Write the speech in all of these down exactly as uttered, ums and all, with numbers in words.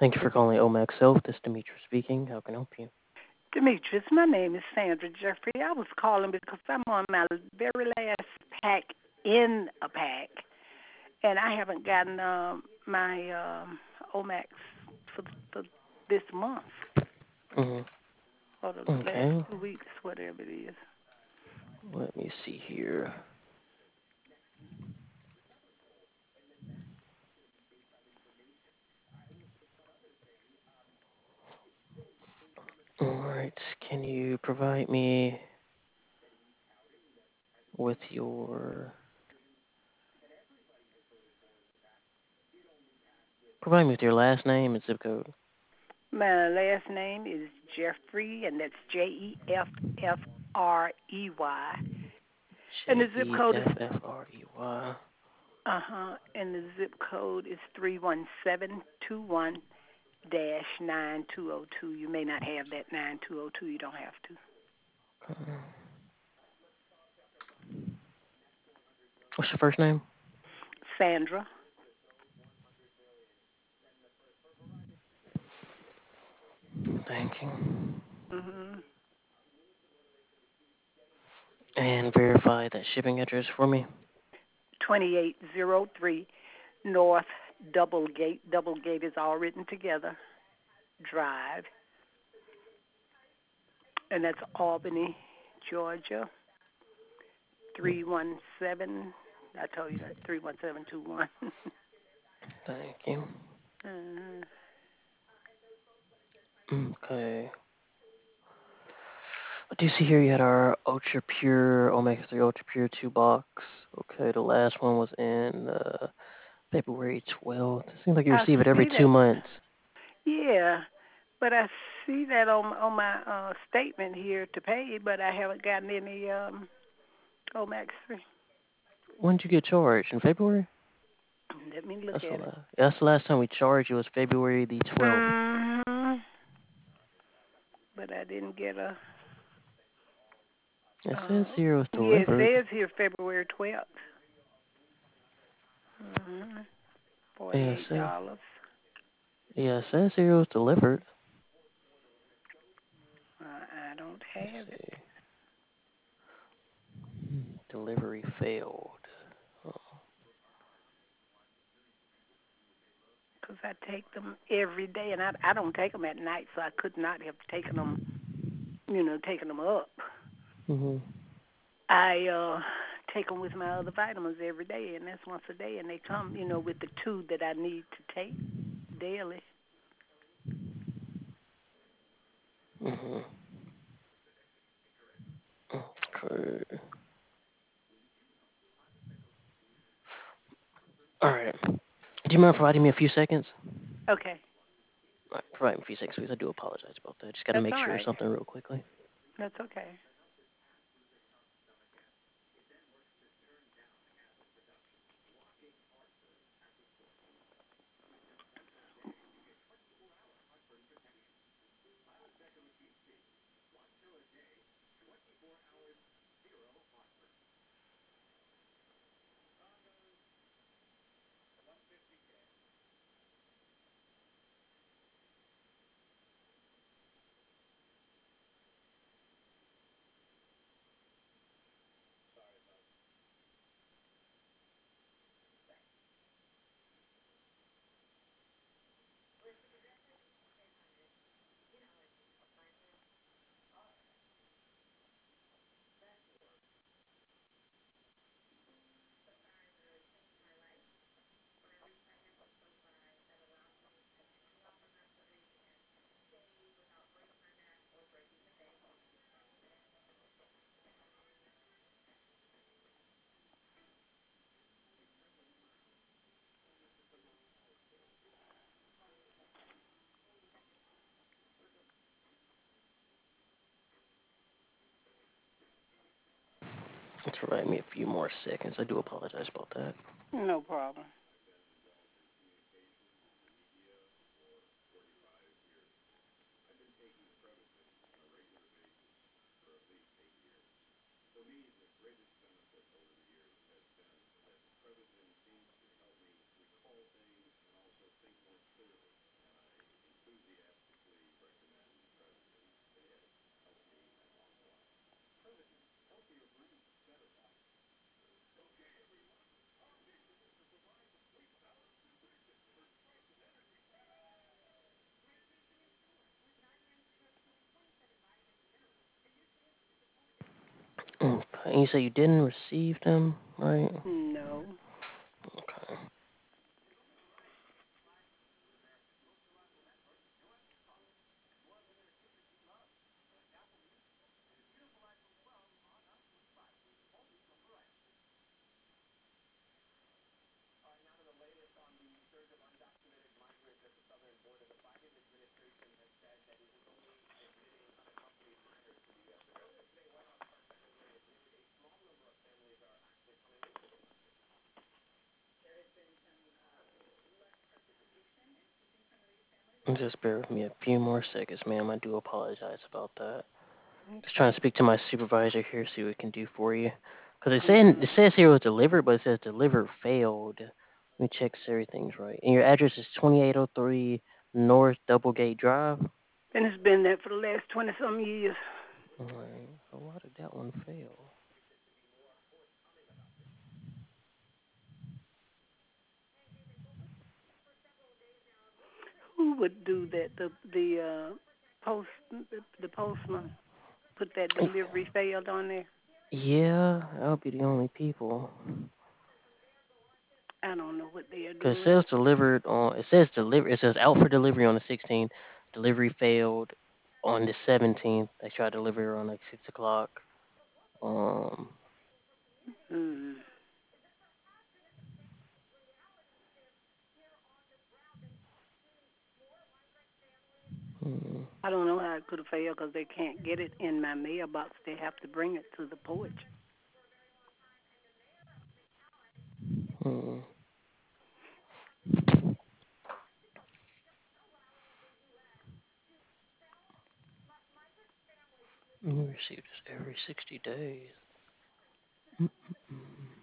Thank you for calling Omax Health. This is Demetra speaking. How can I help you? Demetrius, my name is Sandra Jeffrey. I was calling because I'm on my very last pack in a pack, and I haven't gotten um, my um, Omax for, for this month hmm or the last Okay. two weeks, whatever it is. Let me see here. All right. Can you provide me with your provide me with your last name and zip code? My last name is Jeffrey, and that's J E F F R E Y, and J the zip E code is F F R E Y. uh huh, and the zip code is three one seven two one dash nine two zero two. You may not have that nine two zero two. You don't have to. What's your first name? Sandra. Thank you. Mhm. And verify that shipping address for me. twenty-eight oh three North Doublegate. Doublegate is all written together. Drive, and that's Albany, Georgia. Three one seven. I told you that three one seven two one. Thank you. uh, Okay. I do see here you had our Ultra Pure Omega three Ultra Pure two box. Okay, the last one was in uh, February twelfth. It seems like you I receive it every see that. two months. Yeah, but I see that on on my uh, statement here to pay, but I haven't gotten any um, Omax three. When did you get charged? In February? Let me look That's the at it. last. That's the last time we charged you was February the twelfth. hmm But I didn't get a. It Uh, says here it was yeah, it delivered. says here February twelfth. Mm-hmm. Yeah, it Forty-eight says, dollars. yeah, it says here it was delivered. Uh, I don't Let's have it see. Delivery failed. Oh. because I take them every day, and I I don't take them at night, so I could not have taken them. You know, taken them up. hmm I uh take them with my other vitamins every day, and that's once a day, and they come, you know, with the two that I need to take daily. hmm Okay. All right. Do you mind providing me a few seconds? Okay, All right, provide me a few seconds, please. I do apologize about that. Just got to that's make all sure of right. something real quickly. That's okay. Just provide me a few more seconds. I do apologize about that. No problem. And you say you didn't receive them, right? No. Okay. Just bear with me a few more seconds, ma'am. I do apologize about that. Just trying to Okay. speak to my supervisor here, see what we can do for you. Because it, saying, Mhm. it says here it was delivered, but it says delivered failed. Let me check so everything's right. And your address is twenty-eight oh three North Doublegate Drive? And it's been there for the last twenty some years. Alright, so why did that one fail? Who would do that? The the uh, post the, the postman put that delivery failed on there. Yeah, that'll be the only people. I don't know what they are Because it doing. says delivered on, it says deliver, it says out for delivery on the sixteenth. Delivery failed on the seventeenth. They tried to deliver around like six o'clock. Um, Hmm. hmm, I don't know how it could have failed because they can't get it in my mailbox. They have to bring it to the porch. hmm. You receive this every sixty days. Mm-mm-mm.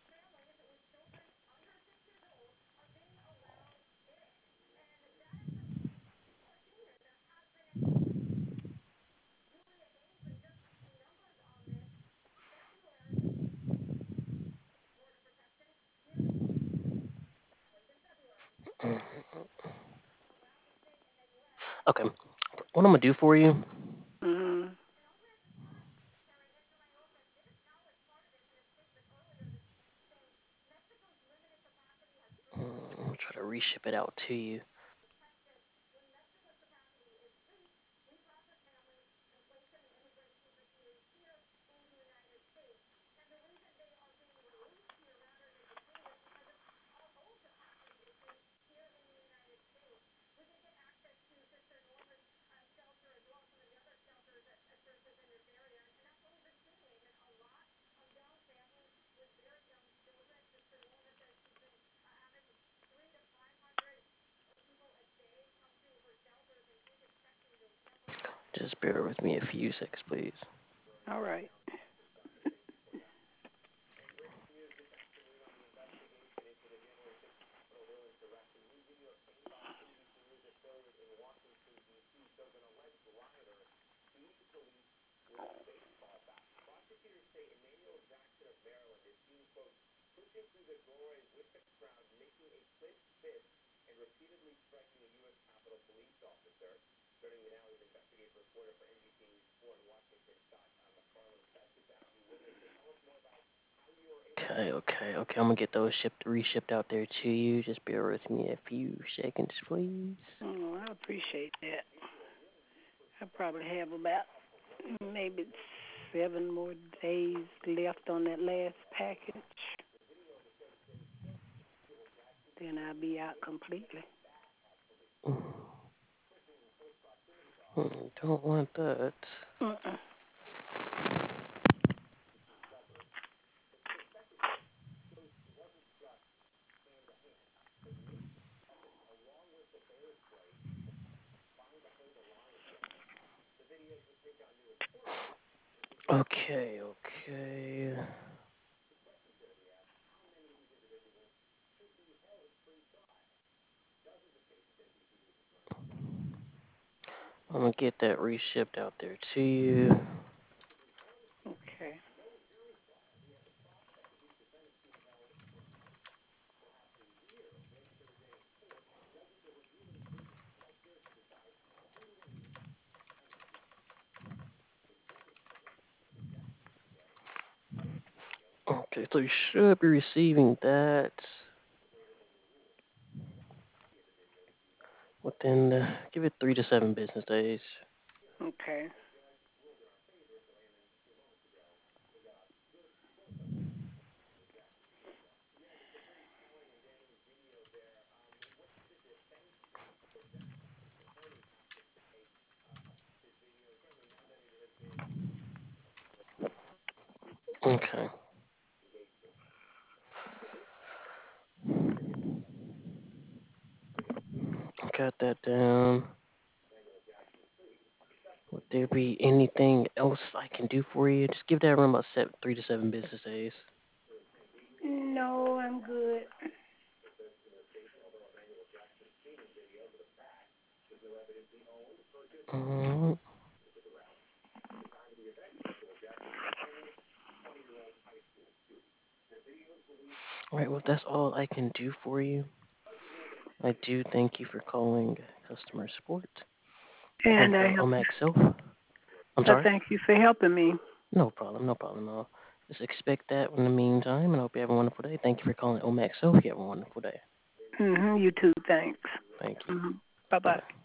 Okay, what I'm gonna do for you, Hmm. mm, I'm gonna try to reship it out to you. Just bear with me a few seconds, please. All right. Okay, okay, okay. I'm gonna get those shipped, reshipped out there to you. Just bear with me a few seconds, please. Oh, I appreciate that. I probably have about maybe seven more days left on that last package. Then I'll be out completely. Mm, don't want that. Mm-mm. Okay, okay. I'm gonna get that reshipped out there to you. Okay. Okay, so you should be receiving that within the, give it three to seven business days. Okay. Okay, got that down. Would there be anything else I can do for you? Just give that around about seven, three to seven business days. No, I'm good. Mhm. All right, well, that's all I can do for you. I do thank you for calling customer support And of I uh, help. Omax Self. I'm I sorry? thank you for helping me. No problem, no problem at all. Just expect that in the meantime, and I hope you have a wonderful day. Thank you for calling Omax Self. You have a wonderful day. Mhm. You too. Thanks. Thank you. Mhm. Bye Bye bye. bye.